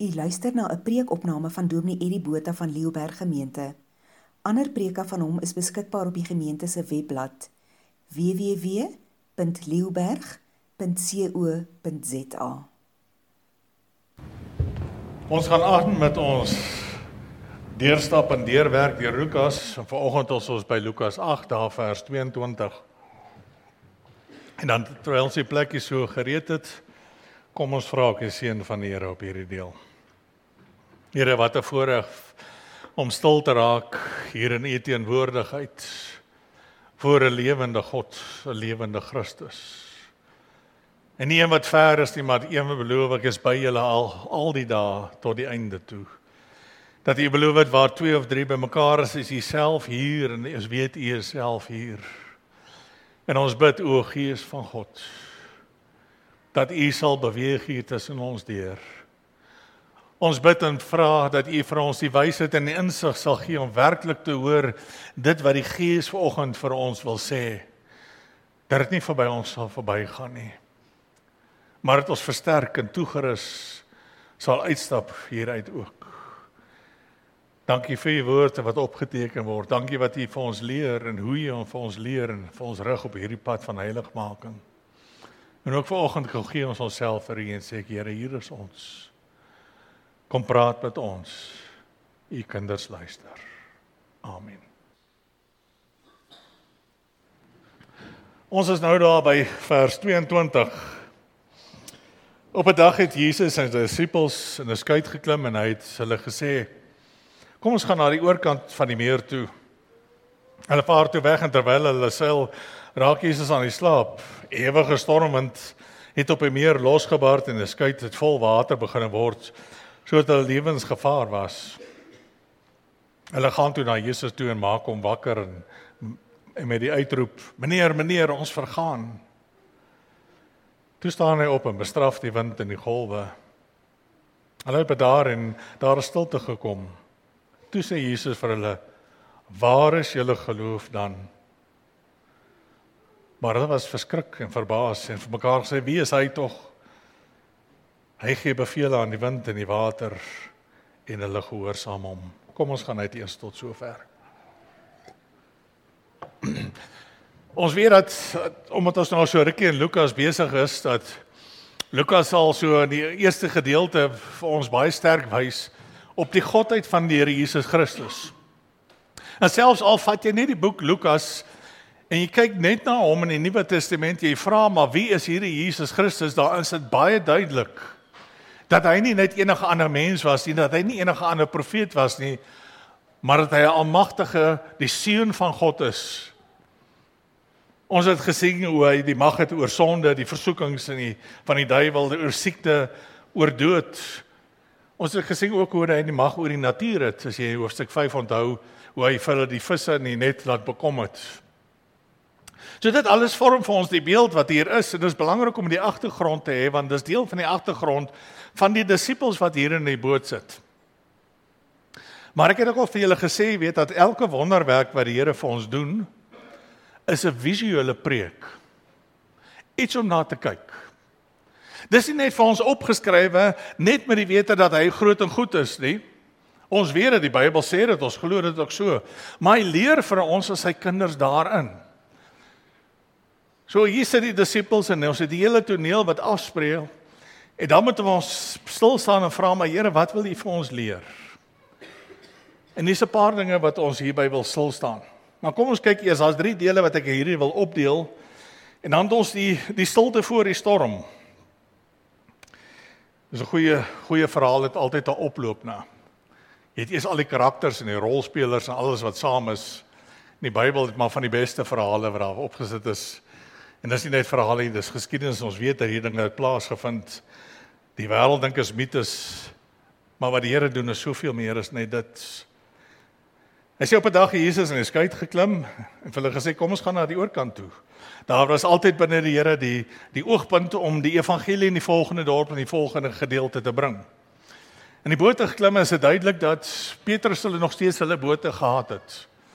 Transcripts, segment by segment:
U luister na 'n preekopname van Dominee Eddie Botha van Leeuberg Gemeente. Ander preke van hom is beskikbaar op die gemeente se webblad www.leeuberg.co.za. Ons gaan aan met ons deurstap en deurwerk deur Lukas. Vanoggend is ons by Lukas 8, daar vers 22. En dan, terwyl ons die plekkie so gereed het, kom ons vra die seën van die Here op hierdie deel. Here, wat 'n voorreg om stil te raak hier in U teenwoordigheid voor 'n lewende God, 'n lewende Christus. En nie een wat ver is nie, maar een wat beloof ek is by julle al die dae tot die einde toe. Dat U beloof het waar 2 of 3 bymekaar is U self hier en ons weet U is self hier. En ons bid, o Gees van God, dat U sal beweeg hier tussen ons deur. Ons bid en vra dat U vir ons die wysheid en die insig sal gee om werklik te hoor dit wat die Gees vanoggend vir ons wil sê. Dat dit nie verby ons sal verbygaan nie, maar dat ons versterk en toegerus sal uitstap hieruit ook. Dankie vir U woorde wat opgeteken word. Dankie wat U vir ons leer en hoe U vir ons leer en vir ons rig op hierdie pad van heiligmaking. En ook vanoggend gee ons onsself vir U en sê, Here, hier is ons. Kom praat met ons. U kinders luister. Amen. Ons is nou daar by vers 22. Op 'n dag het Jesus en sy disippels in 'n skuit geklim en hy het hulle gesê, kom ons gaan na die oorkant van die meer toe. Hulle vaar toe weg en terwyl hulle seil, raak Jesus aan die slaap. Ewige stormwind het op die meer losgebard en die skuit het vol water begin word, sodat hulle lewensgevaar was. Hulle gaan toe na Jesus toe en maak hom wakker en met die uitroep, Meneer, ons vergaan. Toe staan hy op en bestraf die wind en die golwe. Hulle het bedaar en daar is stilte gekom. Toe sê Jesus vir hulle, waar is julle geloof dan? Maar hulle was verskrik en verbaas en vir mekaar gesê, wie is hy tog? Hy gee bevele aan die wind en die water en hulle gehoorsaam hom. Kom ons gaan uit eers tot sover. Ons weet dat, omdat ons nou so rukkie in Lukas besig is, dat Lukas sal so in die eerste gedeelte vir ons baie sterk wys op die godheid van die Here Jesus Christus. En selfs al vat jy net die boek Lukas en jy kyk net na hom in die Nuwe Testament, jy vra maar wie is hierdie Jesus Christus, daar is dit baie duidelik dat hy nie net enige ander mens was nie, dat hy nie enige ander profeet was nie, maar dat hy 'n almagtige, die seun van God is. Ons het gesien hoe hy die mag het oor sonde, die versoekings van die duiwel, oor siekte, oor dood. Ons het gesien ook hoe hy die mag oor die natuur het, as jy hoofstuk 5 onthou, hoe hy vir hulle die visse in die net laat bekom het. So dit alles vorm vir ons die beeld wat hier is, en dit is belangrik om die agtergrond te hê, want dit is deel van die agtergrond van die disippels wat hier in die boot sit. Maar ek het ook al vir julle gesê, weet dat elke wonderwerk wat die Here vir ons doen, is 'n visuele preek. Iets om na te kyk. Dis nie net vir ons opgeskrywe, net met die wete dat hy groot en goed is, nie. Ons weet dat die Bybel sê dit, ons glo dit ook so. Maar hy leer vir ons as sy kinders daarin. So hier sit die disippels en ons het die hele toneel wat afspeel. En dan moet ons stil staan en vra, maar Here, wat wil U vir ons leer? En dis 'n paar dinge wat ons hierby wil stil staan. Maar kom ons kyk eers, daar's 3 dele wat ek hierdie wil opdeel. En dan het ons die stilte voor die storm. Dis 'n goeie verhaal, het altyd 'n oploop na. Jy het eers al die karakters en die rolspelers en alles wat saam is. In die Bybel het maar van die beste verhale wat daar opgesit is. En dis nie net verhale nie, dis geskiedenis. Ons weet dat hierdie dinge het plaasgevind. Die wêreld dink is mites, maar wat die Here doen is soveel meer as net dit. Hy sê op 'n dag Jesus in die skuit geklim en vir hulle gesê, kom ons gaan na die oorkant toe. Daar was altyd binne die Here die oogpunt om die evangelie in die volgende dorp en die volgende gedeelte te bring. In die boot geklim is dit duidelik dat Petrus hulle nog steeds hulle bote gehad het.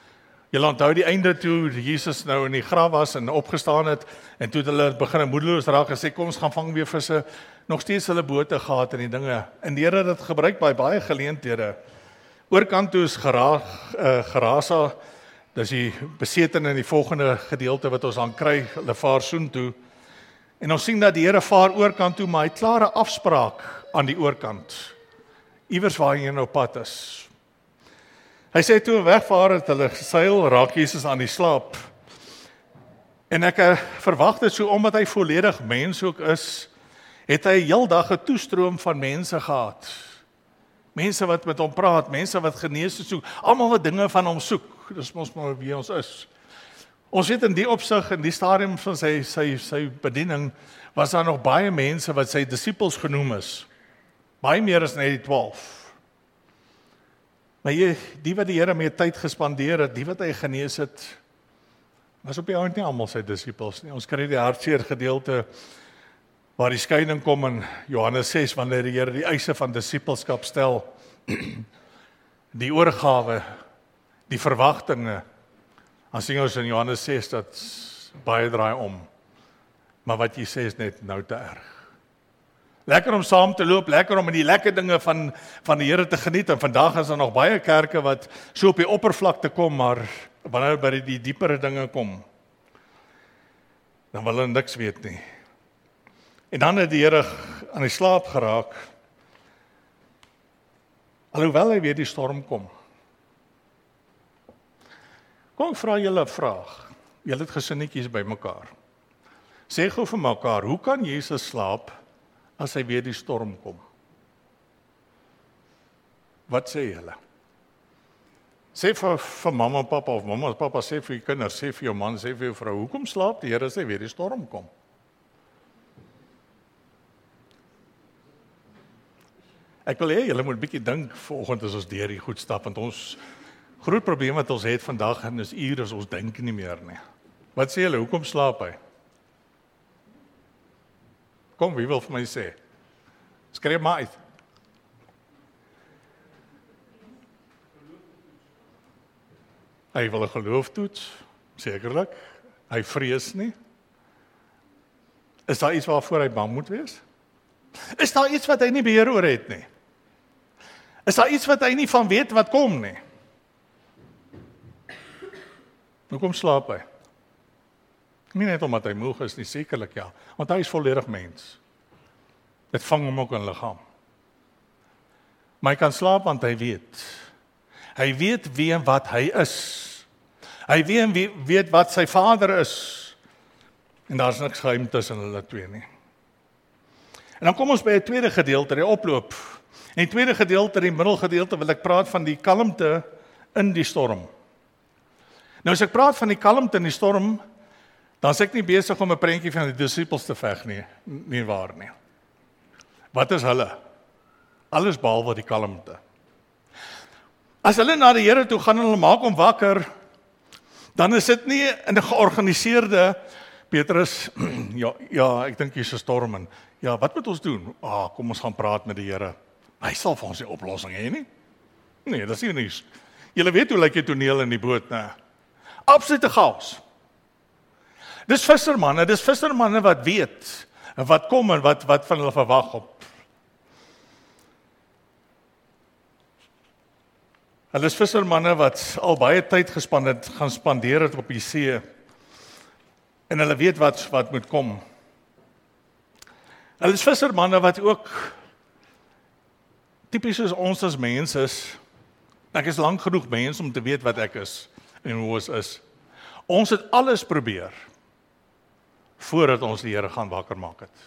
Julle onthou die einde toe Jesus nou in die graf was en opgestaan het en toe het hulle begin moedeloos raak en sê kom ons gaan vang weer visse, nog steeds hulle bote gehad en die dinge. En die Here het dit gebruik by baie geleenthede. Oorkant toe is Gerasa, dis die besetene in die volgende gedeelte wat ons dan kry, hulle vaar soontoe. En ons sien dat die Here vaar oorkant toe, maar hy het klare afspraak aan die oorkant. Iewers waar hy nou pad is. Hy sê toe wegvaar het hulle geseil, raak Jesus aan die slaap. En ek verwag dit so omdat hy volledig mens ook is, het hy heeldag 'n toestroom van mense gehad. Mense wat met hom praat, mense wat genees soek, almal wat dinge van hom soek. Dis mos maar wie ons is. Ons weet in die opsig, in die stadium van sy bediening, was daar nog baie mense wat sy disippels genoem is. Baie meer as net die 12. Maar die wat die Here mee tyd gespandeer het, die wat hy genees het, was op die ouend nie almal sy disippels nie. Ons kry die hartseer gedeelte waar die skeiding kom in Johannes 6, wanneer die Here die eise van disippelskap stel, die oorgawe, die verwagtinge. Dan sien ons in Johannes 6 dat baie draai om. Maar wat jy sê is net nou te erg. Lekker om saam te loop, lekker om in die lekker dinge van die Here te geniet, en vandag is daar nog baie kerke wat so op die oppervlakte kom, maar wanneer by die diepere dinge kom, dan wil hulle niks weet nie. En dan het die Here aan die slaap geraak, alhoewel hy weer die storm kom. Kom ek vra julle 'n vraag, julle het gesinnetjies by mekaar. Sê gou vir mekaar, hoe kan Jesus slaap, as hy weer die storm kom? Wat sê julle? Sê vir mamma en pappa, of mamma en pappa sê vir die kinders, sê vir jou man, sê vir jou vrou, hoekom slaap die Here as hy weer die storm kom? Ek wil hê julle moet 'n bietjie dink vanoggend as ons deur die goed stap, want ons groot probleem wat ons het vandag en is ure as ons dink nie meer nie. Wat sê julle, hoekom slaap hy? Kom, wie wil vir my sê? Skryf maar uit. Hy wil 'n geloof toets, sekerlik. Hy vrees nie. Is daar iets waarvoor hy bang moet wees? Is daar iets wat hy nie beheer oor het nie? Is daar iets wat hy nie van weet wat kom nie? Hoekom slaap hy? Nie net omdat hy moeg is nie, sekerlik ja, want hy is volledig mens. Dit vang hom ook in liggaam. Maar hy kan slaap want hy weet. Hy weet wie en wat hy is. Hy weet wat sy Vader is. En daar's niks geheim tussen hulle twee nie. En dan kom ons by 'n tweede gedeelte, die oploop. En die tweede gedeelte, die middelgedeelte, wil ek praat van die kalmte in die storm. Nou as ek praat van die kalmte in die storm, dan is ek nie besig om 'n prentjie van die disippels te veg nie, nie waar nie. Wat is hulle? Alles behalwe die kalmte. As hulle na die Here toe gaan en hulle maak hom wakker, dan is dit nie in 'n georganiseerde Petrus, ja, ek dink hier's 'n storm en ja, wat moet ons doen? Kom ons gaan praat met die Here. Hy sal vir ons die oplossing hê nie? Nee, dis nie. Julle weet hoe lyk die toneel in die boot, né? Absolute chaos. Dis vissermanne wat weet wat kom en wat van hulle verwag op. Hulle is vissermanne wat al baie tyd gaan spandeer het op die see. En hulle weet wat moet kom. Hulle is vissermanne wat ook tipies soos ons as mens is. Ek is lank genoeg mens om te weet wat ek is en hoe ons is. Ons het alles probeer voordat ons die Here gaan wakker maak het.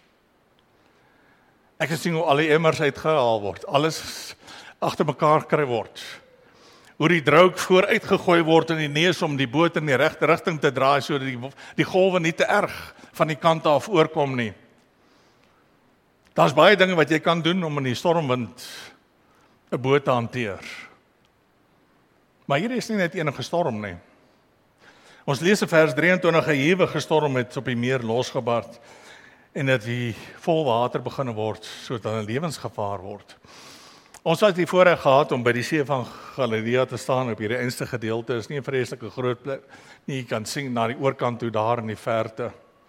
Ek het sien hoe al die emmers uitgehaal word, alles agter mekaar kry word. Hoe die droog vooruit gegooi word in die neus om die boot in die regte rigting te draai sodat die golwe nie te erg van die kant af oorkom nie. Daar's baie dinge wat jy kan doen om in die stormwind 'n boot te hanteer. Maar hier is nie net enige storm nie. Ons lees in vers 23, 'n ewige storm het op die meer losgebars en dat die vol water begin word sodat 'n lewensgevaar word. Ons het die voorreg gehad om by die see van Galilea te staan op hierdie einste gedeelte. Is nie 'n vreeslike groot plek nie. Jy kan sien na die oorkant toe daar in die verte.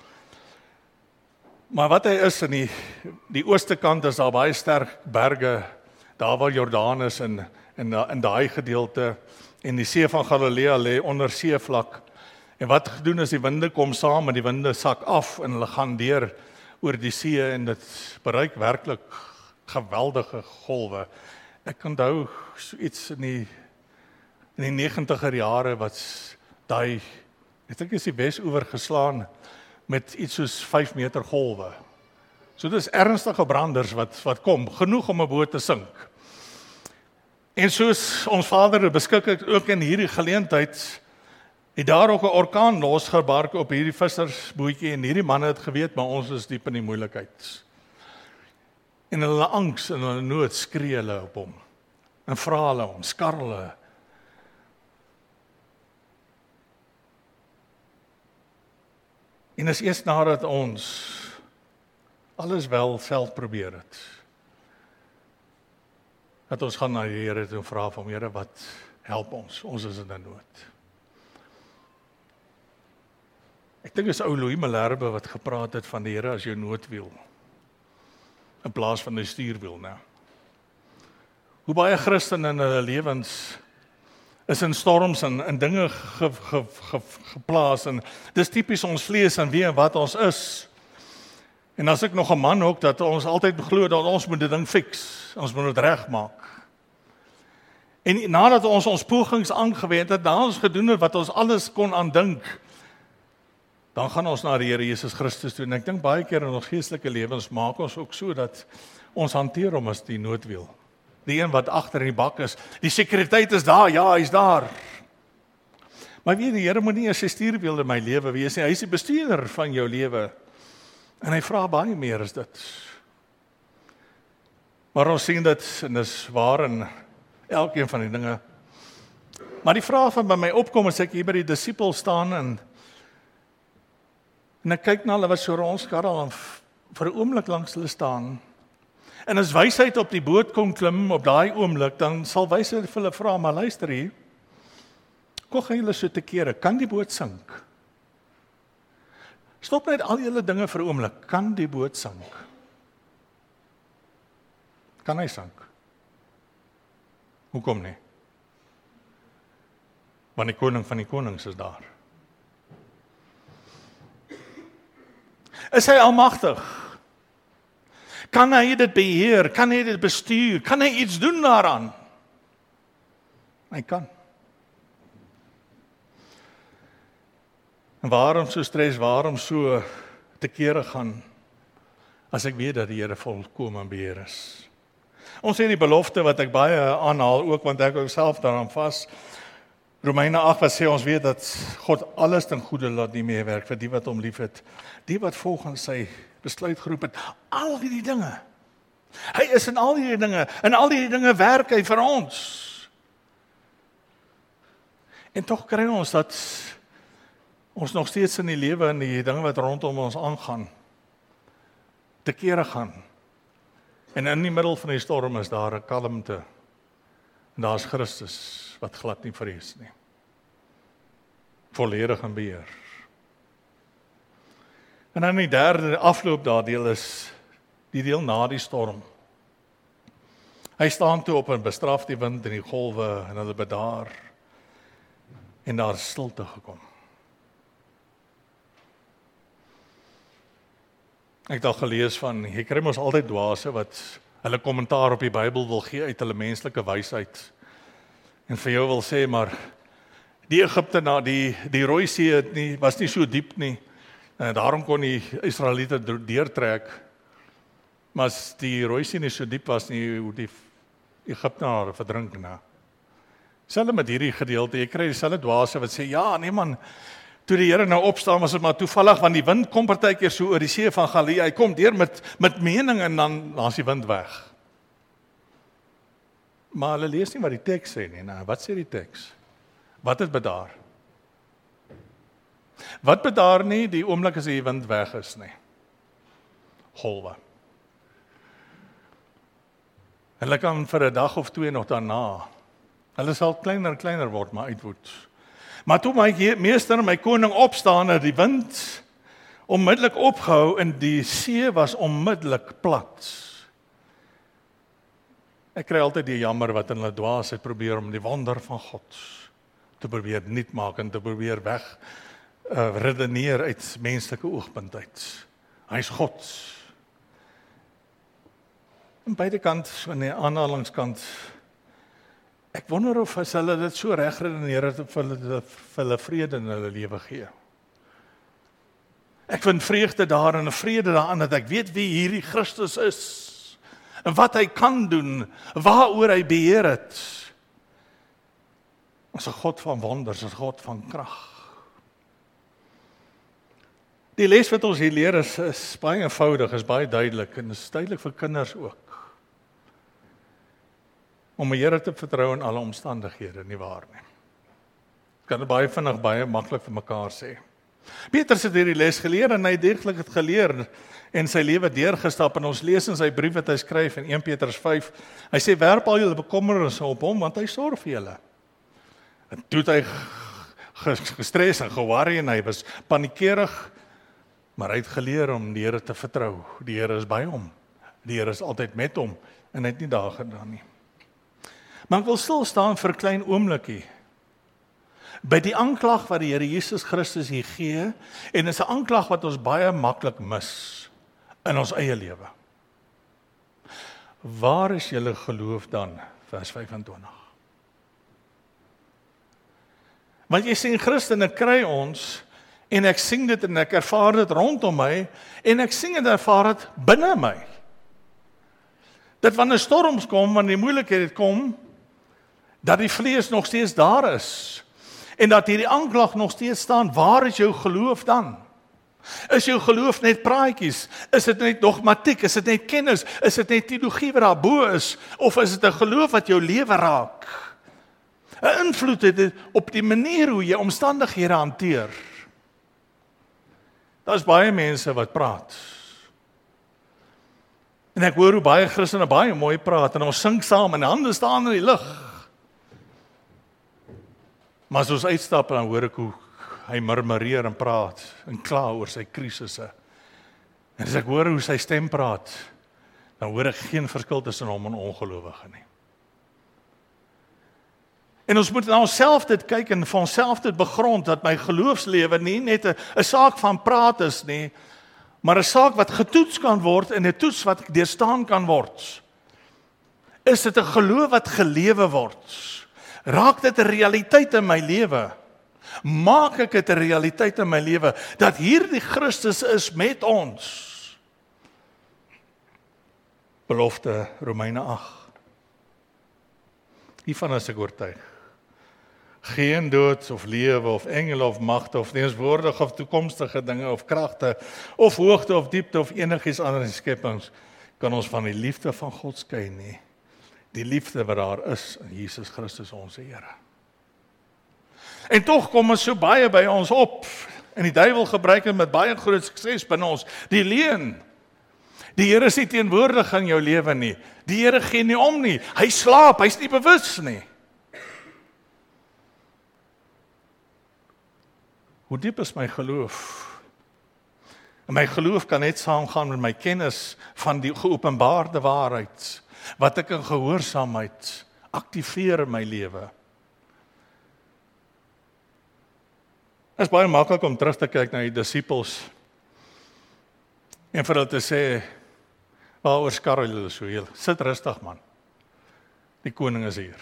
Maar wat hy is in die ooste kant is daar baie sterk berge, daar waar Jordaan is in daai gedeelte, en die see van Galilea lê onder seevlak. En wat gedoen is die winde kom saam en die winde sak af en hulle gaan deur oor die see en dit bereik werklik geweldige golwe. Ek onthou so iets in die 90er jare wat daai, ek dink is die Wes-oewer geslaan met iets soos 5 meter golwe. So dis ernstige branders wat kom, genoeg om 'n boot te sink. En soos ons Vader beskik het ook in hierdie geleentheid, het daar ook 'n orkaan losgebark op hierdie vissersbootjie en hierdie manne het geweet, maar ons is diep in die moeilikheid. En hulle angs en hulle nood skree hulle op hom. En vra hulle hom, skar hulle. En is eers nadat ons alles wel self probeer het, dat ons gaan na die Here toe en vra van Here, wat help ons? Ons is in 'n nood. Ek dink is ou Louis Malherbe wat gepraat het van die Here as jou noodwiel, in plaas van 'n stuurwiel, né? Hoe baie Christene in hulle lewens is in storms en dinge geplaas, en dis tipies ons vlees en wie en wat ons is. En as ek nog 'n man ook, dat ons altyd glo dat ons moet die ding fix, ons moet dit regmaak. En nadat ons pogings aangewend het, nadat ons gedoen het wat ons alles kon aandink, dan gaan ons na die Here Jesus Christus toe. En ek dink baie keer in ons geestelike lewens maak ons ook so dat ons hanteer hom as die noodwiel. Die een wat agter in die bak is. Die sekuriteit is daar, ja, hy's daar. Maar weet die Here moet nie 'n stuurwiel in my lewe wees nie. Hy is die bestuurder van jou lewe. En hy vra baie meer as dit. Maar ons sien dit, en dis waar in elkeen van die dinge. Maar die vraag van by my opkom as ek hier by die disippels staan en ek kyk na hulle wat so rondskarrel en vir 'n oomblik langs hulle staan. En as wysheid op die boot kon klim op daai oomblik, dan sal wysheid vir hulle vra, maar luister hier, kom gaan julle so te kere, kan die boot sink? Stop net al julle dinge vir 'n oomblik, kan die boot sink? Kan hy sink? Hoekom nie? Want die koning van die konings is daar. Is hy almagtig? Kan hy dit beheer? Kan hy dit bestuur? Kan hy iets doen daaraan? Hy kan. En waarom so stres, waarom so te kere gaan, as ek weet dat die Here volkome in beheer is? Ons sê die belofte wat ek baie aanhaal, ook want ek hou self daaraan vas, Romeine 8 wat sê ons weet dat God alles ten goeie laat nie meewerk vir die wat hom liefhet, die wat volgens sy besluit geroep het, al hierdie dinge. Hy is in al hierdie dinge, en al hierdie dinge werk hy vir ons. En tog kry ons dat ons nog steeds in die lewe en die dinge wat rondom ons aangaan, te kere gaan. En in die middel van die storm is daar 'n kalmte. En daar is Christus wat glad nie vrees nie. Volledig in beheer. En dan die derde afloop daardeel is die deel na die storm. Hy staan toe op en bestraf die wind en die golwe en hulle bedaar. En daar is stilte gekom. Ek het al gelees van, jy kry mos altyd dwaase wat hulle kommentaar op die Bybel wil gee uit hulle menslike wysheid. En vir jou wil sê, maar die Egiptenaar, die Rooi See was nie so diep nie. En daarom kon die Israeliete deurtrek. Maar as die Rooi See nie so diep was nie, hoe die Egiptenare verdrink na. Selfs met hierdie gedeelte, jy kry dieselfde dwaase wat sê, ja, nee man, toe die Here nou opstaan, was dit maar toevallig, want die wind kom partykeer so oor die see van Galilea, hy kom deur met mening en dan is die wind weg. Maar hulle lees nie wat die teks sê nie. Nou, wat sê die teks? Wat het bedaar? Wat bedaar nie die oomblik as die wind weg is nie? Golwe. Hulle kan vir 'n dag of 2 nog daarna. Hulle sal kleiner en kleiner word, maar uitwoed. Maar toe my meester, my koning opstaan, het die wind onmiddellik opgehou en die see was onmiddellik plat. Ek kry altyd die jammer wat in hulle dwaasheid probeer om die wonder van God te probeer nuut maak en te probeer weg redeneer uit menslike oogpunt uit. Hy is God. Aan beide kant, aan die aanhalingskant, ek wonder of as hulle dit so reg redeneer het of hulle vrede in hulle lewe gee. Ek vind vreugde daar en 'n vrede daarin dat ek weet wie hierdie Christus is en wat hy kan doen, waaroor hy beheer het. Ons is 'n God van wonders, 'n God van krag. Die les wat ons hier leer is baie eenvoudig, is baie duidelik en is duidelik vir kinders ook. Om die Here te vertrou in alle omstandighede, nie waar nie. Ek kan dit baie vinnig, baie maklik vir mekaar sê. Petrus het hierdie les geleer en hy deeglik het geleer en sy lewe deurgestap en ons lees in sy brief wat hy skryf in 1 Petrus 5. Hy sê werp al julle bekommernisse op hom want hy sorg vir julle. En toe het hy gestres en geworry en hy was panikerig, maar hy het geleer om die Here te vertrou. Die Here is by hom. Die Here is altyd met hom en hy het nie daar gedaan nie. Maar ek wil stil staan vir 'n klein oombliekie by die aanklag wat die Here Jesus Christus hier gee, en is 'n aanklag wat ons baie maklik mis in ons eie lewe. Waar is julle geloof dan? Vers 25. Want jy sien Christene kry ons, en ek sien dit en ek ervaar dit rondom my, en ek sien en ervaar dit binne my. Dat wanneer storms kom, wanneer die moeilikhede kom, dat die vlees nog steeds daar is, en dat hierdie aanklag nog steeds staan, waar is jou geloof dan? Is jou geloof net praatjies? Is dit net dogmatiek? Is dit net kennis? Is dit net teologie wat daar bo is? Of is dit 'n geloof wat jou lewe raak? 'n invloed het dit op die manier hoe jy omstandighede hanteer. Daar's baie mense wat praat. En ek hoor hoe baie Christene baie mooi praat en ons sing saam en hande staan in die lug. Maar as ons uitstap dan hoor ek hoe hy murmureer en praat en kla oor sy krisisse. En as ek hoor hoe sy stem praat, dan hoor ek geen verskil tussen hom en ongelowige nie. En ons moet na onsself dit kyk en vir onsself dit begrond dat my geloofslewe nie net 'n saak van praat is nie, maar 'n saak wat getoets kan word en 'n toets wat deurstaan kan word. Is dit 'n geloof wat gelewe word? Raak dit 'n realiteit in my lewe? Maak ek dit 'n realiteit in my lewe dat hierdie Christus is met ons? Belofte Romeine 8. Hiervan is ek oortuig. Geen dood of lewe of engele of magte of teenswoordige of toekomstige dinge of kragte of hoogte of diepte of enigiets anders skepings kan ons van die liefde van God skei nie. Die liefde wat daar is in Jesus Christus ons Here. En tog kom ons so baie by ons op en die duiwel gebruik dit met baie groot sukses binne ons. Die leuen. Die Here is nie teenwoordig in jou lewe nie. Die Here gee nie om nie. Hy slaap, hy's nie bewus nie. Hoe diep is my geloof? En my geloof kan net saamgaan met my kennis van die geopenbaarde waarheid, wat ek in gehoorsaamheid aktiveer in my lewe. Dit is baie maklik om terug te kyk na die disippels en vir hulle te sê, waaroor skarrel julle so? Sit rustig man, die koning is hier.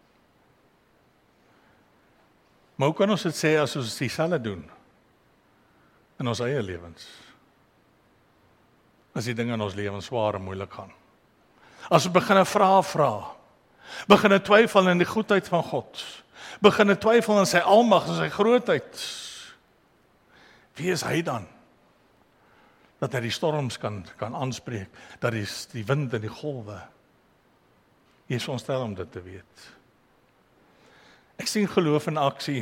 Maar hoe kan ons dit sê as ons dieselfde doen in ons eie lewens? As die dinge in ons lewens swaar en moeilik gaan. As ons begin vra, begin twyfel in die goedheid van God, begin twyfel in sy almag en sy grootheid. Wie is hy dan? Dat hy die storms kan aanspreek, dat die wind en die golwe. Jy is veronderstel om dit te weet. Ek sien geloof in aksie.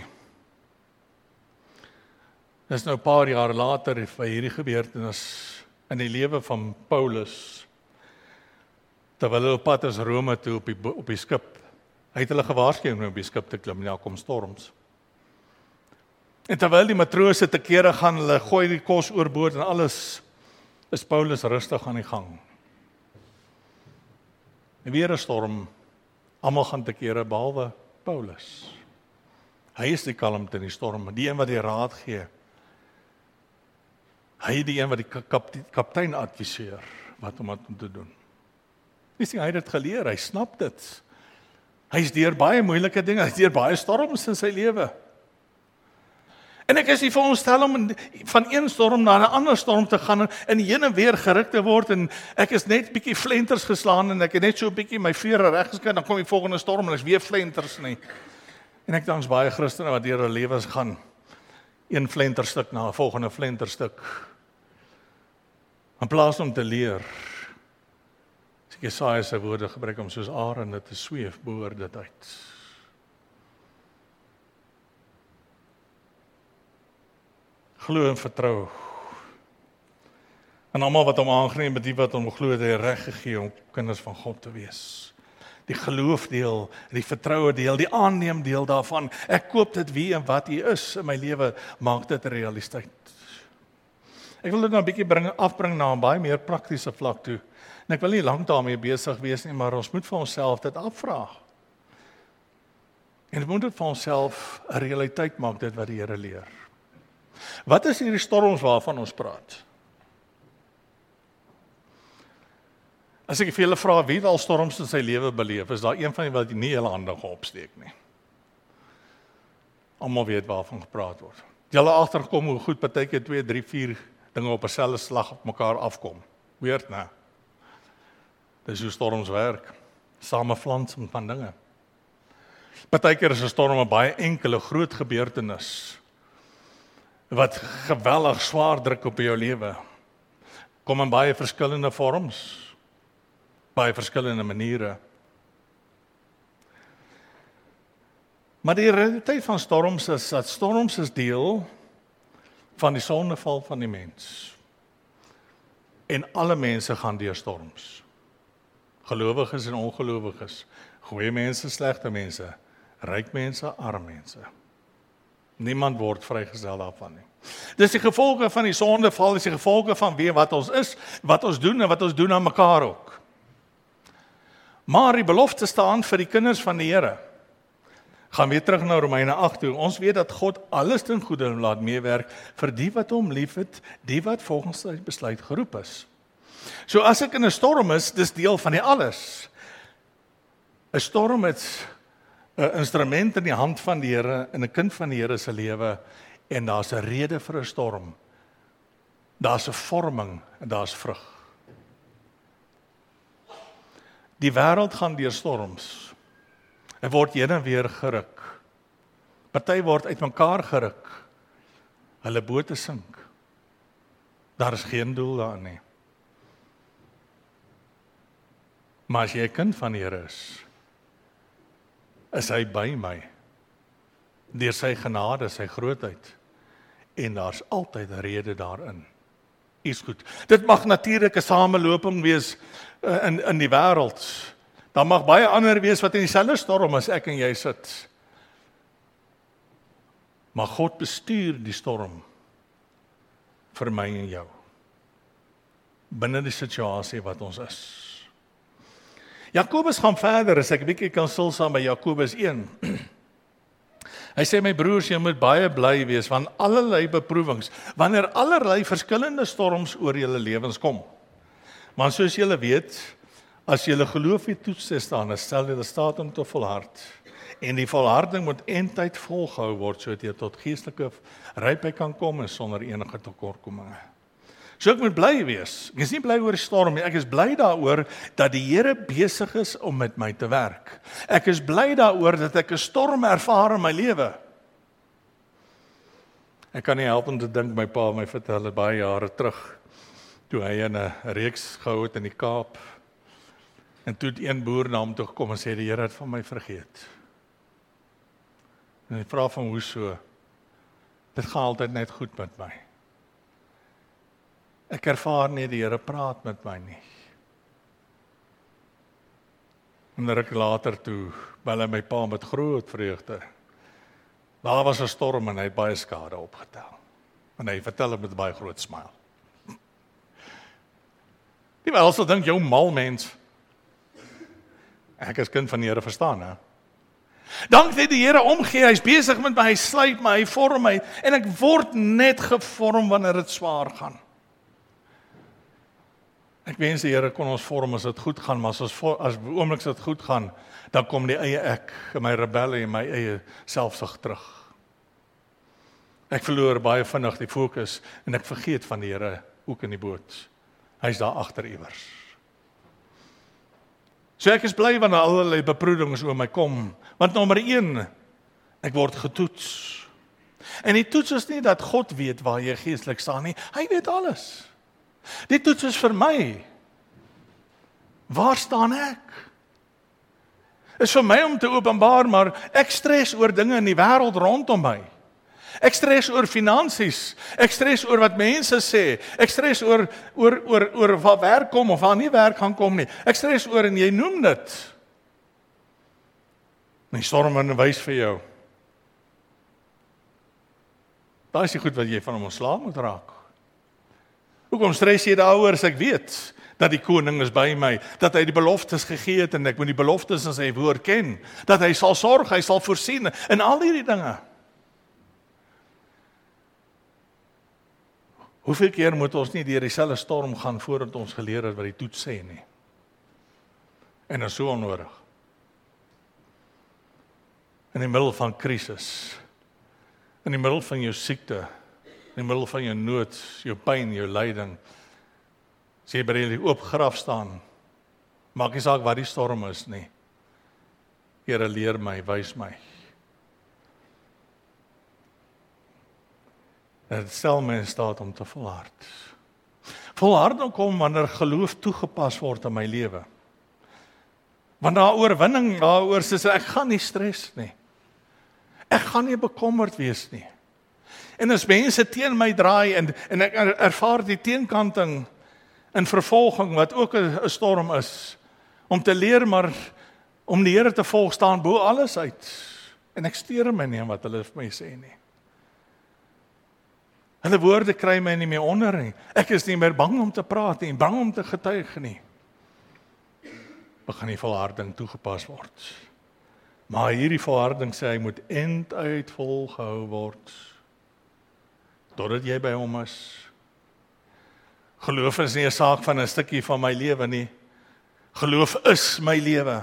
Dit is nou 'n paar jaar later by hierdie gebeurtenis in die lewe van Paulus, terwyl hulle op pad is Rome toe op die skip. Hy het hulle gewaarsku om op die skip te klim, daar kom storms. En terwyl die matrose te kere gaan, hulle gooi die kos oorboord en alles, is Paulus rustig aan die gang. En weer 'n storm, almal gaan te kere behalwe Paulus. Hy is die kalmte in die storm, die een wat die raad gee. Hy is die een wat die kaptein adviseer wat om te doen. Hy het dit geleer, hy snap dit. Hy is deur baie moeilike dinge, hy is deur baie storms in sy lewe. En ek is nie veronderstel om van een storm na 'n ander storm te gaan en heen en weer geruk te word en ek is net bietjie flenters geslaan en ek het net so bietjie my vere reggeskei, dan kom die volgende storm en ek is weer flenters nie. En ek dink baie Christene wat deur hulle lewens gaan, een flenterstuk na 'n volgende flenterstuk. In plaas om te leer, as Jesaja se woorde gebruik om soos arende te sweef bo dit uit. Glo en vertrou. En almal wat hom aangeneem het, die wat hom glo het, hy reg gegee om kinders van God te wees. Die geloofdeel, die vertroue deel, die aanneem deel daarvan. Ek koop dit wie en wat hy is in my lewe, maak dit 'n realiteit. Ek wil dit nou 'n bietjie afbring na 'n baie meer praktiese vlak toe. En ek wil nie lank daarmee besig wees nie, maar ons moet vir onsself dit afvra. En ons moet dit vir onsself 'n realiteit maak, dit wat die Here leer. Wat is hierdie storms waarvan ons praat? As ek vir julle vra wie het al storms in sy lewe beleef, is daar een van julle wat nie hulle hande opsteek nie. Almal weet waarvan gepraat word. Julle agterkom hoe goed partykeer 2, 3, 4 dinge op 'n selfde slag op mekaar afkom. Weet nou. Dis hoe storms werk. Samevlansing van dinge. Partykeer is 'n storm 'n baie enkele groot gebeurtenis wat geweldig swaar druk op jou lewe. Kom in baie verskillende vorms. Baie verskillende maniere. Maar die realiteit van storms is dat storms is deel van die sondeval van die mens. En alle mense gaan deur storms. Gelowiges en ongelowiges, goeie mense, slegte mense, ryk mense, arm mense. Niemand word vrygestel daarvan nie. Dis die gevolge van die sondeval, dis die gevolge van wat ons is, wat ons doen en wat ons doen aan mekaar ook. Maar die belofte staan vir die kinders van die Here. Gaan weer terug na Romeine 8 toe. Ons weet dat God alles ten goeie laat meewerk vir die wat hom liefhet, die wat volgens sy besluit geroep is. So as ek in 'n storm is, dis deel van die alles. 'n Storm is 'n instrument in die hand van die Here, in 'n kind van die Here se lewe, en daar's 'n rede vir 'n storm. Daar's 'n vorming en daar's vrug. Die wêreld gaan deur storms. Hy word heen en weer geruk. Party word uitmekaar geruk. Hulle bote sink. Daar is geen doel daarin nie. Maar as jy 'n kind van die Here is hy by my. Deur sy genade, sy grootheid. En daar's altyd 'n rede daarin. Is goed. Dit mag natuurlik 'n sameloping wees in die wêreld. Daar mag baie ander wees wat in dieselfde storm as ek en jy sit. Maar God bestuur die storm vir my en jou. Binne die situasie wat ons is. Jakobus gaan verder, as ek 'n bietjie kan stil staan by Jakobus 1. Hy sê, my broers, jy moet baie bly wees van allerlei beproewings, wanneer allerlei verskillende storms oor julle lewens kom. Want soos julle weet, as julle geloof nie toets staan, dan stel julle staat om te volhard. En die volharding moet eindtyd volgehou word, sodat jy tot geestelike rypheid kan kom en sonder enige tekortkominge. So ek moet bly wees. Ek is nie bly oor die storm nie, ek is bly daaroor dat die Here besig is om met my te werk. Ek is bly daaroor dat ek 'n storm ervaar in my lewe. Ek kan nie help om te dink, my pa my vertel het baie jare terug, toe hy in 'n reeks gehou het in die Kaap, en toe het een boer na hom toe gekom en sê, die Here het van my vergeet. En hy vra van hoe so? Dit gaan altyd net goed met my. Ek ervaar nie die Here praat met my nie. En 'n ruk later toe bel hy my pa met groot vreugde. Daar was 'n storm en hy het baie skade opgetel. En hy vertel het met 'n baie groot smile. Die wel sal dink, jou mal mens. Ek is kind van die Here, verstaan, hè? Dank dat die Here omgee, hy is besig met my, hy slyp my, hy vorm my, en ek word net gevorm wanneer dit swaar gaan. Ek wens die Here kon ons vorm as dit goed gaan, maar as oomblik dit goed gaan, dan kom die eie ek, my rebellie en my eie selfsug terug. Ek verloor baie vinnig die fokus, en ek vergeet van die Here, ook in die boot. Hy is daar agter iewers. So ek is bly wanneer allerlei beproewings oor my kom, want nommer 1, ek word getoets. En die toets is nie dat God weet waar jy geestelik staan nie, hy weet alles. Die toets is vir my. Waar staan ek? Is vir my om te openbaar, maar ek stres oor dinge in die wêreld rondom my. Ek stres oor finansies, ek stres oor wat mense sê, ek stres oor waar werk kom of waar nie werk gaan kom nie. Ek stres oor en jy noem dit. Die storm wys vir jou. Daai is die goed wat jy van hom ontslae moet raak. Hoekom stres jy daaroor as ek weet dat die koning is by my, dat hy die beloftes gegee het en ek moet die beloftes in sy woord ken, dat hy sal sorg, hy sal voorsien en al hierdie dinge. Hoeveel keer moet ons nie deur dieselfde storm gaan voordat ons geleer het wat die toets sê nie? En dit is so onnodig. In die middel van krisis, in die middel van jou siekte, in die middel van jou nood, jou pyn, jou lyding, as jy by die oop graf staan, maak nie saak wat die storm is nie. Here, leer my, wys my. Dit stel my in staat om te volhard. Volharding kom wanneer geloof toegepas word in my lewe. Want daar oorwinning, daaroor sê ek gaan nie stres nie. Ek gaan nie bekommerd wees nie. En as mense teen my draai en ek ervaar die teenkanting in vervolging wat ook 'n storm is, om te leer maar om die Here te volg staan bo alles uit. En ek steur my nie wat hulle vir my sê nie. Hulle woorde kry my nie meer onder nie. Ek is nie meer bang om te praat nie, bang om te getuig nie. Begin die volharding toegepas word. Maar hierdie volharding sê hy moet end uit volgehou word. Totdat jy by hom is. Geloof is nie 'n saak van 'n stukkie van my lewe nie. Geloof is my lewe.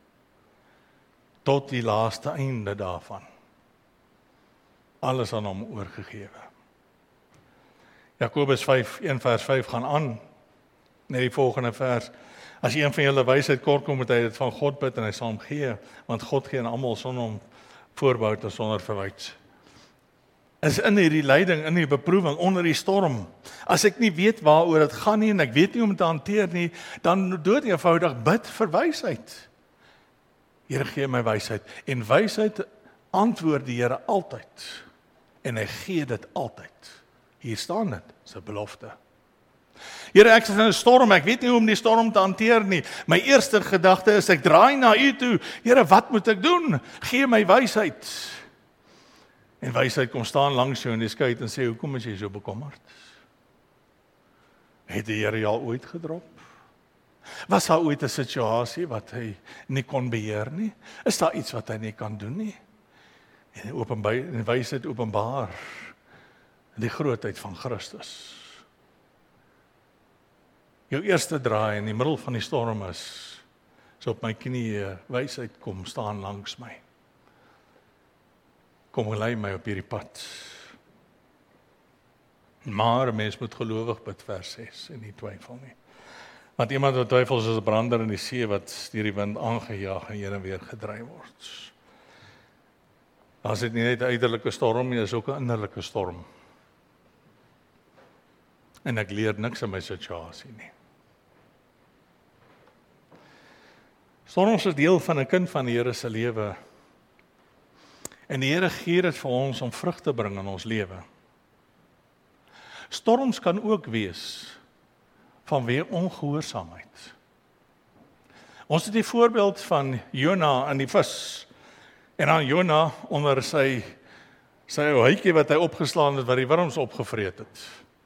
Tot die laaste einde daarvan. Alles aan hom oorgegewe. Jakobus 1:5 gaan aan, net die volgende vers. As een van julle wysheid kort kom, moet hy dit van God bid en hy sal hom gee, want God gee aan almal sonder hom voorbehou en sonder verwyd. Is in hierdie lyding, in die beproewing, onder die storm, as ek nie weet waaroor dit gaan nie en ek weet nie hoe om te hanteer nie, dan dood eenvoudig bid vir wysheid. Here, gee my wysheid, en wysheid antwoord die Here altyd, en hy gee dit altyd. Hier staan dit, sy belofte. Here, ek is in 'n storm, ek weet nie hoe om die storm te hanteer nie. My eerste gedagte is, ek draai na U toe. Here, wat moet ek doen? Gee my wysheid. En wysheid kom staan langs jou in die skei en sê, hoekom is jy so bekommerd? Het die Here jou al ooit gedrop? Was daar ooit 'n situasie wat hy nie kon beheer nie? Is daar iets wat hy nie kan doen nie? En wysheid openbaar die grootheid van Christus. Jou eerste draai in die middel van die storm is, so op my knieë, wysheid kom staan langs my. Kom lei my op hierdie pad. Maar 'n mens moet gelowig bid, vers 6, en nie twyfel nie. Want iemand wat twyfel is 'n brander in die see wat deur die wind aangejaag en heen en weer gedryf word. As dit nie net 'n uiterlike storm nie, is ook 'n innerlike storm. En ek leer niks in my situasie nie. Storms is deel van 'n kind van die Here se lewe. En die Here gee dit vir ons om vrug te bring in ons lewe. Storms kan ook wees vanweë ongehoorsaamheid. Ons het die voorbeeld van Jona in die vis. En dan Jona onder sy huitjie wat hy opgeslaan het, wat die wurms opgevreet het.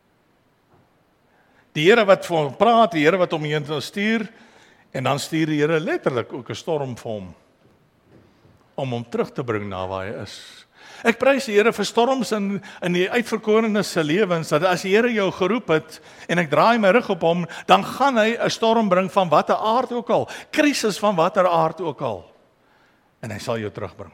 Die Here wat vir hom praat, die Here wat hom heen stuur, en dan stuur die Here letterlik ook 'n storm vir hom, om hom terug te bring na waar hy is. Ek prys die Here vir storms in die uitverkorenes se lewens, dat as die Here jou geroep het, en ek draai my rug op hom, dan gaan hy 'n storm bring van watter aard ook al, krisis van watter aard ook al, en hy sal jou terugbring.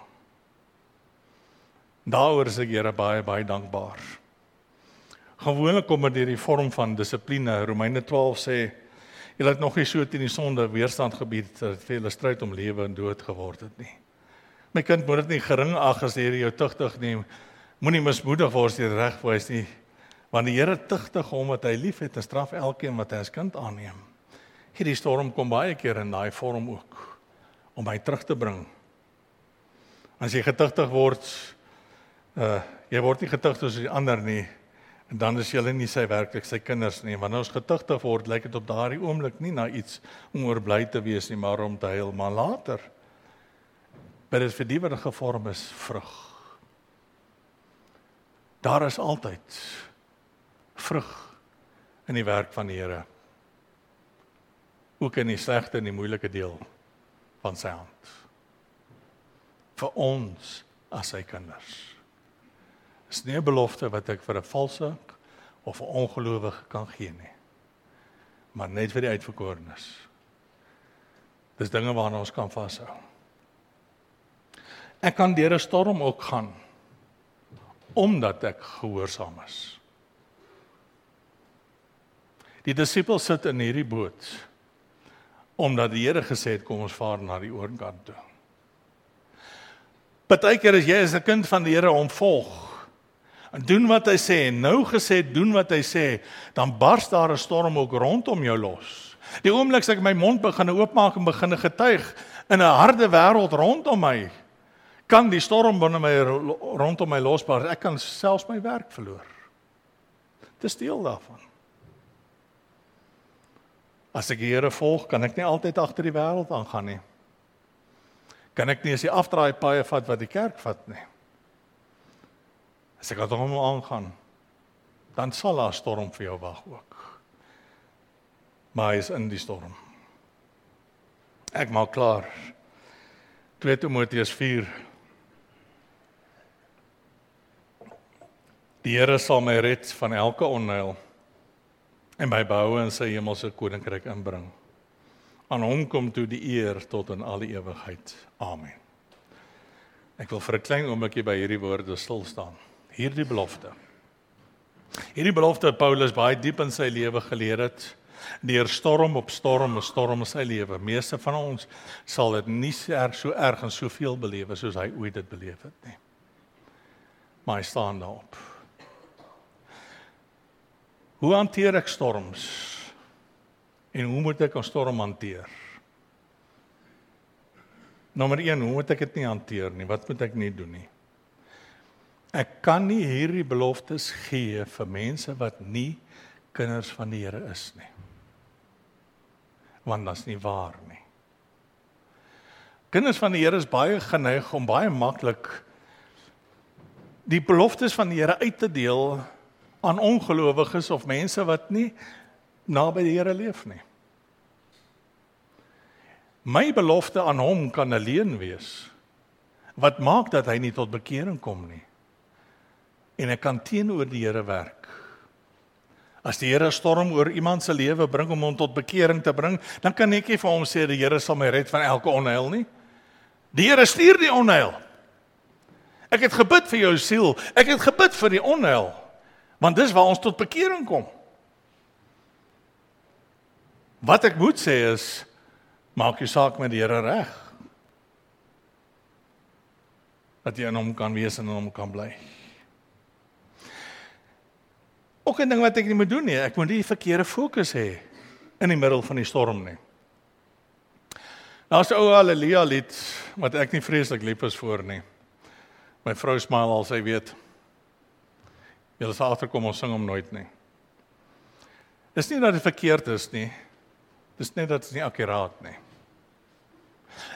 Daaroor is ek Here baie, baie dankbaar. Gewoonlik kom dit deur die vorm van dissipline. Romeine 12 sê, julle het nog nie so teen die sonde weerstand gebied, dat het vir julle stryd om lewe en dood geword het nie. My kind, moet dit nie gering ag as die Here jou tugtig neem. Moenie mismoedig word as jy reg wys nie, want die Here tugtig hom wat hy lief het en straf elkeen wat hy as kind aanneem. Hierdie storm kom baie keer in daai vorm ook, om hy terug te bring. As jy getugtig word, jy word nie getugtig soos die ander nie, en dan is jy nie sy werklik sy kinders nie. Wanneer ons getugtig word, lyk dit op daardie oomblik nie na iets om oor bly te wees nie, maar om te huil. Maar later, by dit vir die wat gevorm is, vrug. Daar is altyd vrug in die werk van die Here. Ook in die slegte en die moeilike deel van sy hand. Vir ons as sy kinders. Is nie 'n belofte wat ek vir 'n valse of 'n ongelowige kan gee nie. Maar net vir die uitverkorenes. Dis dinge waarna ons kan vashou. Ek kan deur 'n storm ook gaan, omdat ek gehoorsaam is. Die disippels sit in hierdie boot, omdat die Here gesê het, kom ons vaar na die oorkant toe. Partykeer as jy as 'n kind van die Here hom volg, en doen wat hy sê, nou gesê, doen wat hy sê, dan bars daar 'n storm ook rondom jou los. Die oomblik as ek my mond begin oopmaak en begin getuig in 'n harde wêreld rondom my, kan die storm binne my rondom my losbaar. Ek kan selfs my werk verloor. Dis deel daarvan. As ek die Here volg, kan ek nie altyd agter die wêreld aangaan nie. Kan ek nie as die afdraai paaie vat wat die kerk vat nie. As ek aan hom aangaan, dan sal daar 'n storm vir jou wag ook. Maar hy is in die storm. Ek maak klaar. 2 Timoteus 4. Die Here sal my red van elke onheil en my behoue in sy hemelse koninkryk inbring. Aan hom kom toe die eer tot in alle ewigheid. Amen. Ek wil vir 'n klein oombliekie by hierdie woorde stil staan. Hierdie belofte. Hierdie belofte Paulus baie diep in sy lewe geleer het, deur storm op storm, 'n storm in sy lewe. Meeste van ons sal dit nie so erg en soveel belewe soos hy ooit dit beleef het nie. Maar hy staan daarop. Hoe hanteer ek storms? En hoe moet ek 'n storm hanteer? Nommer 1, hoe moet ek dit nie hanteer nie? Wat moet ek nie doen nie? Ek kan nie hierdie beloftes gee vir mense wat nie kinders van die Here is nie. Want dit is nie waar nie. Kinders van die Here is baie geneig om baie maklik die beloftes van die Here uit te deel aan ongelowiges of mense wat nie naby die Here leef nie. My belofte aan hom kan 'n leuen wees. Wat maak dat hy nie tot bekering kom nie? En ek kan teenoor die Here werk. As die Here 'n storm oor iemand se lewe bring om hom tot bekering te bring, dan kan ek nie vir hom sê die Here sal my red van elke onheil nie. Die Here stuur die onheil. Ek het gebid vir jou siel. Ek het gebid vir die onheil. Want dis waar ons tot bekering kom. Wat ek moet sê is, maak jou saak met die Here reg. Dat jy in hom kan wees en in hom kan bly. Ook 'n ding wat ek nie moet doen nie, ek moet nie die verkeerde fokus hê in die middel van die storm nie. Daar's 'n ou Halleluja lied wat ek nie vreeslik lief is voor nie. My vrou smile al sy weet. Julle sal agterkom ons sing hom nooit nie. Dis nie dat dit verkeerd is nie. Dis net dat dit nie akkuraat nie.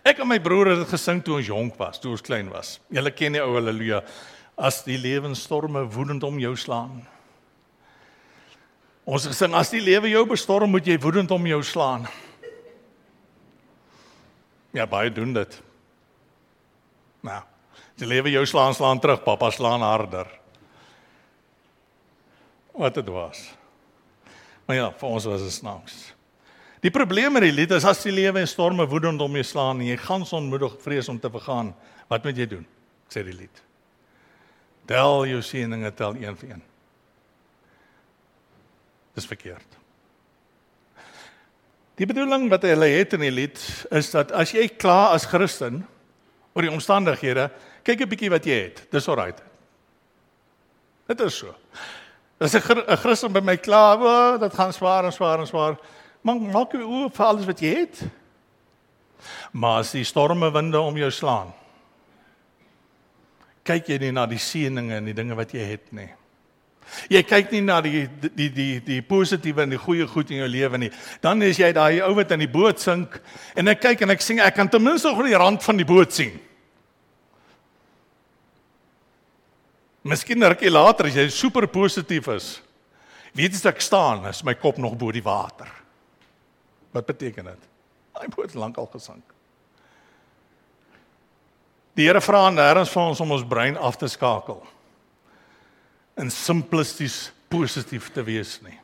Ek en my broer het dit gesing toe ons jonk was, toe ons klein was. Julle ken die ou haleluja. As die lewensstorme woedend om jou slaan. Ons het gesing, as die lewe jou bestorm, moet jy woedend om jou slaan. Ja, baie doen dit. Nou, as die lewe jou slaan terug, papa slaan harder. Wat het was. Maar ja, vir ons was dit snaaks. Die probleem met die lied is, as die lewe en storme woedend om jou slaan, en jy gans onmoedig vrees om te vergaan, wat moet jy doen? Sê die lied. Tel jou seëninge, tel een vir een. Dis verkeerd. Die bedoeling wat hulle het in die lied, is dat as jy kla as Christen, oor die omstandighede, kyk 'n bietjie wat jy het, dis alright. Dit is so. As 'n Christen by my kla, dat gaan swaar en swaar en swaar, maak jy oor vir alles wat jy het. Maar as die storme winde om jou slaan, kyk jy nie na die seëninge en die dinge wat jy het nie. Jy kyk nie na die positiewe en die goeie goed in jou lewe nie. Dan is jy daai ou wat in die boot sink en ek kyk en ek sien ek kan ten minste nog die rand van die boot sien. Miskien 'n rukkie later as jy super positief is, weet jy ek staan, is my kop nog bo die water. Wat beteken dit? My boot het lank al gesink. Die Here vra nêrens van ons om ons brein af te skakel en simplisties positief te wees nie.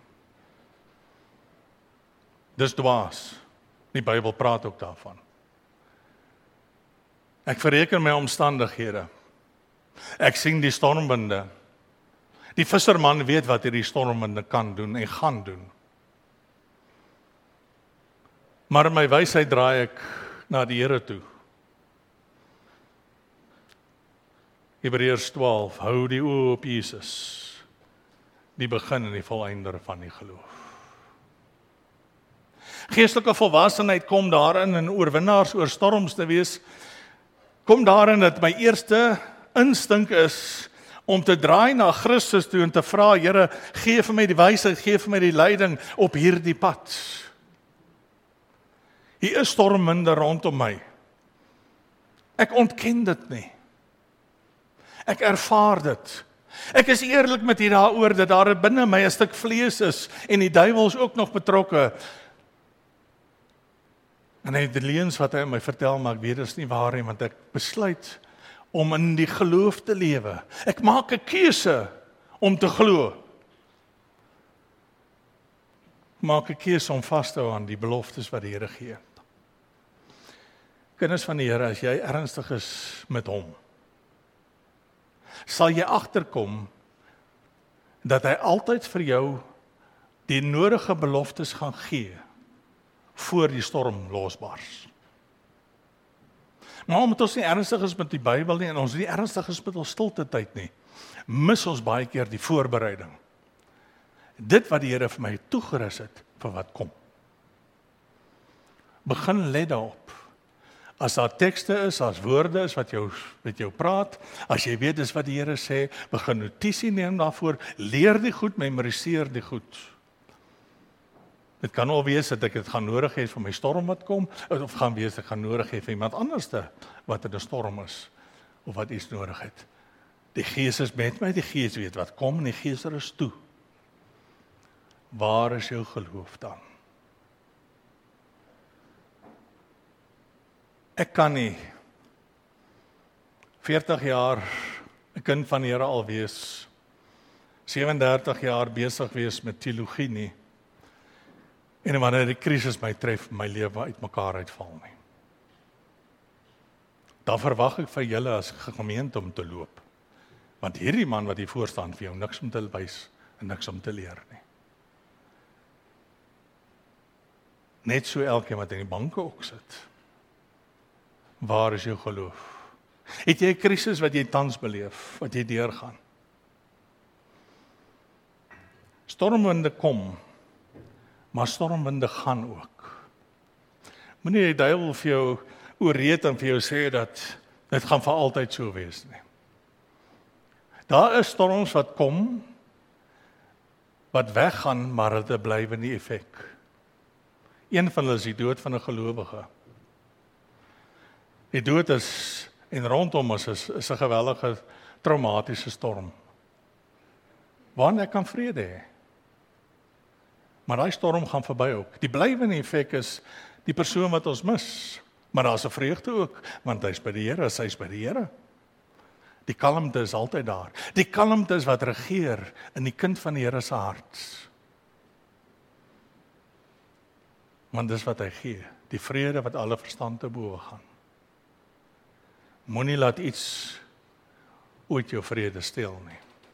Dis dwaas. Die Bybel praat ook daarvan. Ek verreken my omstandighede. Ek sien die stormwinde. Die visserman weet wat hierdie stormwinde kan doen en gaan doen. Maar in my wysheid draai ek na die Here toe. Hebreërs 12, hou die oë op Jesus, die begin en die volëinder van die geloof. Geestelike volwassenheid kom daarin en oorwinnaars oor storms te wees, kom daarin dat my eerste instink is om te draai na Christus toe en te vra, Here, gee vir my die wysheid, gee vir my die leiding op hierdie pad. Hier is stormwinde rondom my. Ek ontken dit nie. Ek ervaar dit. Ek is eerlik met hier daaroor dat daar binne my 'n stuk vlees is en die duiwel is ook nog betrokke. En hy het die leuns wat hy my vertel, maar ek weet dit is nie waar nie, want ek besluit om in die geloof te lewe. Ek maak 'n keuse om te glo. Maak 'n keuse om vas te hou aan die beloftes wat die Here gee. Kinders van die Here, as jy ernstig is met hom, sal jy agterkom dat hy altyd vir jou die nodige beloftes gaan gee voor die storm losbars. Maar omdat ons nie ernstig is met die Bybel nie en ons nie ernstig is met ons stilte tyd nie, mis ons baie keer die voorbereiding. Dit wat die Here vir my toegerus het vir wat kom. Begin let daarop. As daar tekste is, as woorde is wat jou praat, as jy weet dis wat die Here sê, begin notisie neem daarvoor, leer die goed, memoriseer die goed. Dit kan al wees dat ek dit gaan nodig hê vir my storm wat kom, of gaan wees ek gaan nodig hê vir iemand anderste wat in 'n storm is, of wat iets nodig het. Die Gees is met my, die Gees weet wat kom, en die Gees is toe. Waar is jou geloof dan? Ek kan nie 40 jaar 'n kind van die Here al wees, 37 jaar besig wees met teologie nie, en wanneer die krisis my tref, my lewe uitmekaar uitval nie. Dan verwag ek vir julle as gemeente om te loop, want hierdie man wat hier voor staan vir jou niks om te wys en niks om te leer nie. Net so elkeen wat in die banke ook sit. Waar is jou geloof? Het jy 'n krisis wat jy tans beleef, wat jy deurgaan? Stormwinde kom, maar stormwinde gaan ook. Moenie die duiwel vir jou oorreed en vir jou sê dat dit gaan vir altyd so wees nie. Daar is storms wat kom, wat weggaan, maar dit 'n blywende effek. Een van hulle is die dood van 'n gelowige. Die dood is, en rondom ons is 'n geweldige traumatiese storm. Waarin ek kan vrede hê. Maar daai storm gaan verby ook. Die blywende effek is die persoon wat ons mis. Maar daar's 'n vreugde ook, want hy's by die Here, sy's by die Here. Die kalmte is altyd daar. Die kalmte is wat regeer in die kind van die Here se hart. Want dis wat hy gee, die vrede wat alle verstand te bowe gaan. Moenie laat iets ooit jou vrede steel nie.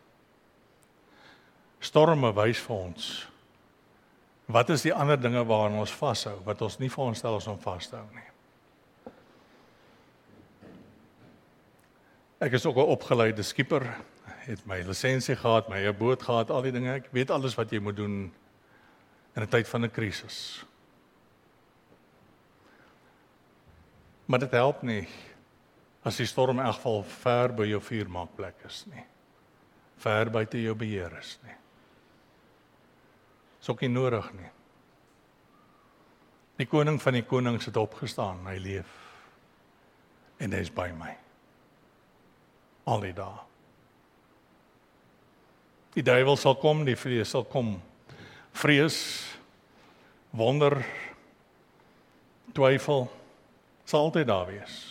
Storme wys vir ons, wat is die ander dinge waaraan ons vashou, wat ons nie veronderstel is om vas te hou nie. Ek is ook 'n opgeleide skipper, het my lisensie gehad, my eie boot gehad, al die dinge, ek weet alles wat jy moet doen in 'n tyd van 'n krisis. Maar dit help nie, as die storm in elk geval ver by jou vuurmaakplek is nie. Ver buite jou beheer is nie. Is ook nie nodig nie. Die koning van die konings het opgestaan, hy leef. En hy is by my. Al die dae. Die duiwel sal kom, die vrees sal kom. Vrees, wonder, twyfel, sal altyd daar wees.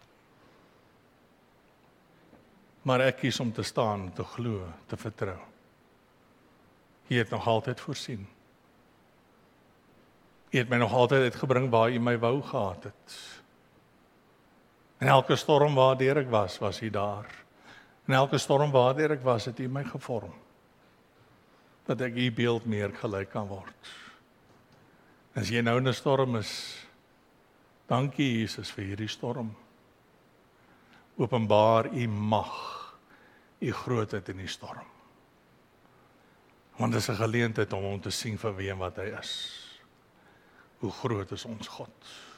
Maar ek kies om te staan, te glo, te vertrou. U het nog altyd voorsien. U het my nog altyd uitgebring waar u my wou gehad het. En elke storm waardeur ek was u daar. En elke storm waardeur ek was, het u my gevorm. Dat ek u beeld meer gelyk kan word. As jy nou in 'n storm is, dankie Jesus vir hierdie storm. Openbaar u mag, u grootheid in die storm. Want dit is 'n geleentheid om hom te sien vir wie en wat hy is. Hoe groot is ons God.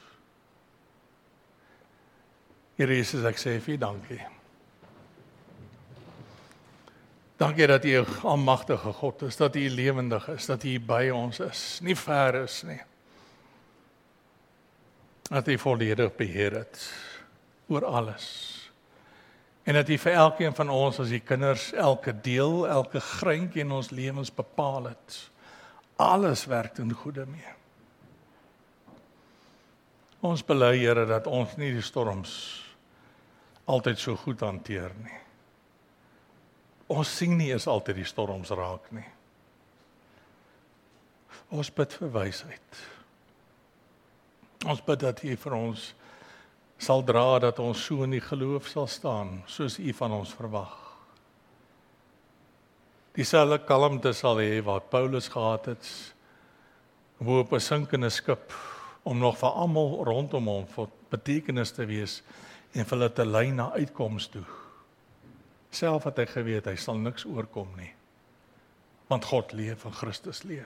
Here Jesus, ek sê vir u dankie. Dankie dat u 'n almagtige God is, dat u lewendig is, dat u by ons is, nie ver is nie. Dat u volledig beheer het oor alles. En dat u vir elkeen van ons as die kinders elke deel, elke greintjie in ons lewens bepaal het. Alles werk ten goeie mee. Ons bely, Here, dat ons nie die storms altyd so goed hanteer nie. Ons sien nie eens altyd die storms raak nie. Ons bid vir wysheid. Ons bid dat u vir ons sal dra, dat ons so in die geloof sal staan, soos u van ons verwag. Dieselfde kalmte sal hê wat Paulus gehad het, wo op 'n sinkende skip, om nog vir almal rondom hom vir betekenis te wees, en vir hulle te lei na uitkoms toe. Self het hy geweet, hy sal niks oorkom nie, want God leef en Christus leef.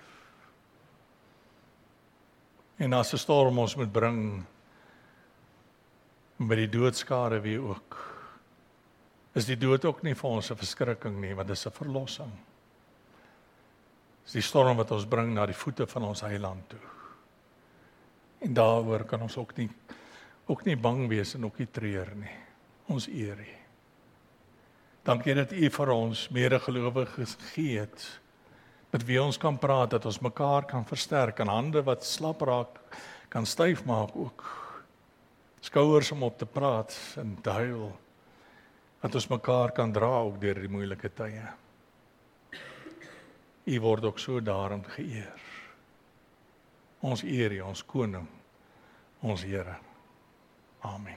En as 'n storm ons moet bring, by die doodskade weer ook, is die dood ook nie vir ons 'n verskrikking nie, want dit is 'n verlossing. Dis die storm wat ons bring na die voete van ons heiland toe. En daaroor kan ons ook nie bang wees en ook nie treur nie. Ons eer u. Dankie dat u vir ons medegelowiges gegee het, met wie ons kan praat, dat ons mekaar kan versterk, en hande wat slap raak, kan styf maak ook. Skouers om op te praat en te huil, dat ons mekaar kan dra ook deur die moeilike tye. U word ook so daarin geëer. Ons eer u, ons koning, ons Here. Amen.